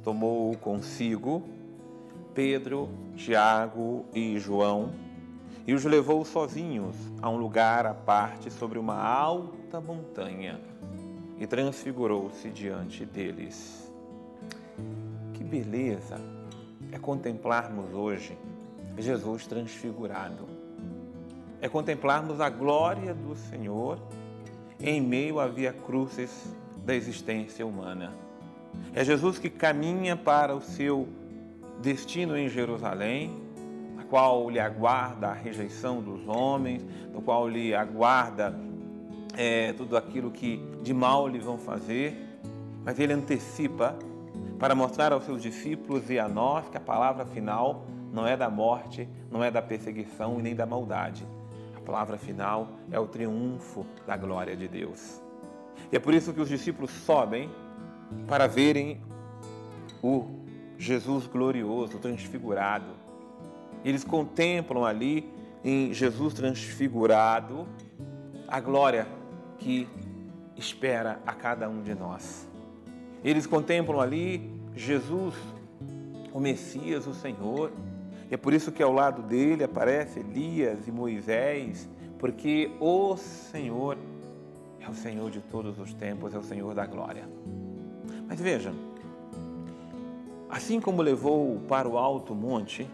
tomou consigo Pedro, Tiago e João e os levou sozinhos a um lugar à parte sobre uma alta montanha e transfigurou-se diante deles. Que beleza é contemplarmos hoje Jesus transfigurado. É contemplarmos a glória do Senhor em meio à via crucis da existência humana. É Jesus que caminha para o seu destino em Jerusalém, na qual lhe aguarda a rejeição dos homens, no qual lhe aguarda tudo aquilo que de mal lhe vão fazer, mas ele antecipa para mostrar aos seus discípulos e a nós que a palavra final não é da morte, não é da perseguição e nem da maldade. A palavra final é o triunfo da glória de Deus. E é por isso que os discípulos sobem para verem o Jesus glorioso, transfigurado. Eles contemplam ali em Jesus transfigurado a glória que espera a cada um de nós. Eles contemplam ali Jesus, o Messias, o Senhor. E é por isso que ao lado dele aparece Elias e Moisés, porque o Senhor é o Senhor de todos os tempos, é o Senhor da glória. Mas vejam, assim como levou para o alto monte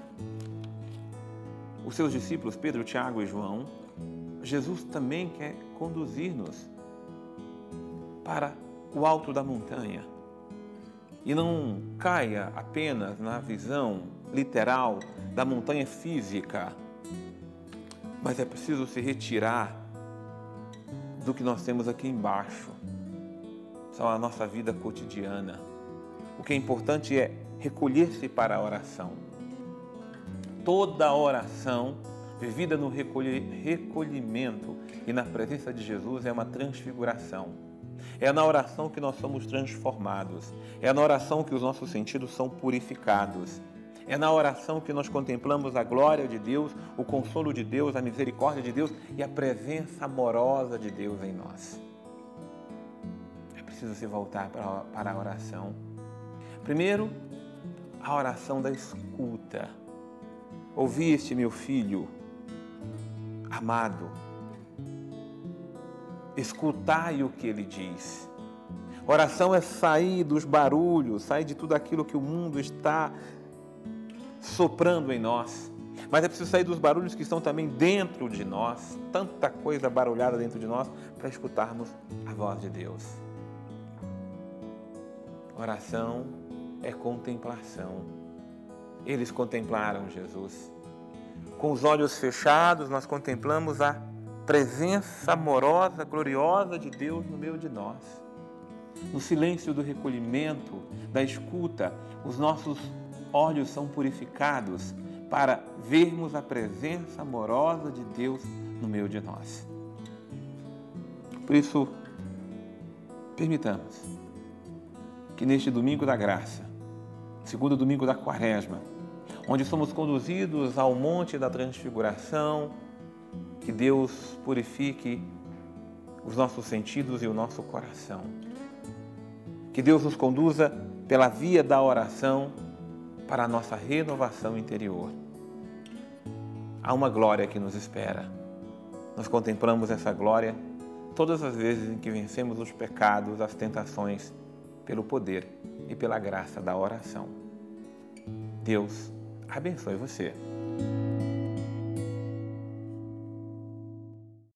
os seus discípulos Pedro, Tiago e João, Jesus também quer conduzir-nos para o alto da montanha. E não caia apenas na visão literal da montanha física, mas é preciso se retirar do que nós temos aqui embaixo, só a nossa vida cotidiana. O que é importante é recolher-se para a oração. Toda oração vivida no recolhimento e na presença de Jesus é uma transfiguração. É na oração que nós somos transformados. É na oração que os nossos sentidos são purificados. É na oração que nós contemplamos a glória de Deus, o consolo de Deus, a misericórdia de Deus e a presença amorosa de Deus em nós. É preciso se voltar para a oração. Primeiro, a oração da escuta. Ouviste, meu filho amado, escutai o que ele diz. Oração é sair dos barulhos, sair de tudo aquilo que o mundo está soprando em nós. Mas é preciso sair dos barulhos que estão também dentro de nós, tanta coisa barulhada dentro de nós, para escutarmos a voz de Deus. Oração é contemplação. Eles contemplaram Jesus. Com os olhos fechados, nós contemplamos a presença amorosa, gloriosa de Deus no meio de nós. No silêncio do recolhimento, da escuta, os nossos olhos são purificados para vermos a presença amorosa de Deus no meio de nós. Por isso, permitamos que neste domingo da graça, segundo domingo da Quaresma, onde somos conduzidos ao Monte da Transfiguração, que Deus purifique os nossos sentidos e o nosso coração. Que Deus nos conduza pela via da oração para a nossa renovação interior. Há uma glória que nos espera. Nós contemplamos essa glória todas as vezes em que vencemos os pecados, as tentações, pelo poder e pela graça da oração. Deus abençoe você.